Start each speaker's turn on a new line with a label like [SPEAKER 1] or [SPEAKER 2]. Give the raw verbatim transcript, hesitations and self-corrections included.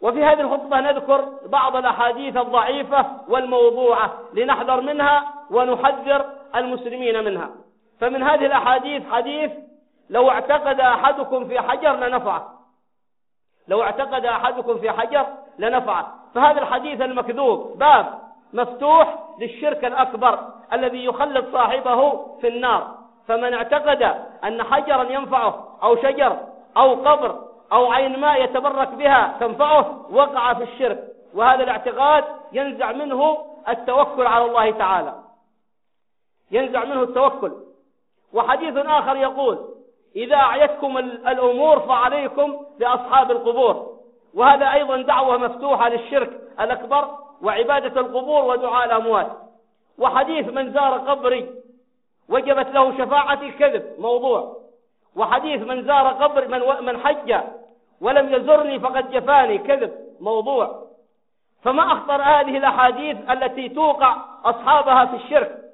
[SPEAKER 1] وفي هذه الخطبة نذكر بعض الأحاديث الضعيفة والموضوعة لنحذر منها ونحذر المسلمين منها. فمن هذه الأحاديث حديث لو اعتقد أحدكم في حجر لنفعه، لو اعتقد أحدكم في حجر لنفعه. فهذا الحديث المكذوب باب مفتوح للشرك الأكبر الذي يخلد صاحبه في النار. فمن اعتقد أن حجرا ينفعه أو شجر أو قبر أو عين ماء يتبرك بها تنفعه وقع في الشرك، وهذا الاعتقاد ينزع منه التوكل على الله تعالى، ينزع منه التوكل. وحديث آخر يقول إذا أعيتكم الأمور فعليكم بأصحاب القبور، وهذا أيضا دعوة مفتوحة للشرك الأكبر وعبادة القبور ودعاء الأموات. وحديث من زار قبري وجبت له شفاعتي كذب موضوع. وحديث من زار قبر من, من حج ولم يزرني فقد جفاني كذب موضوع. فما أخطر هذه الأحاديث التي توقع أصحابها في الشرك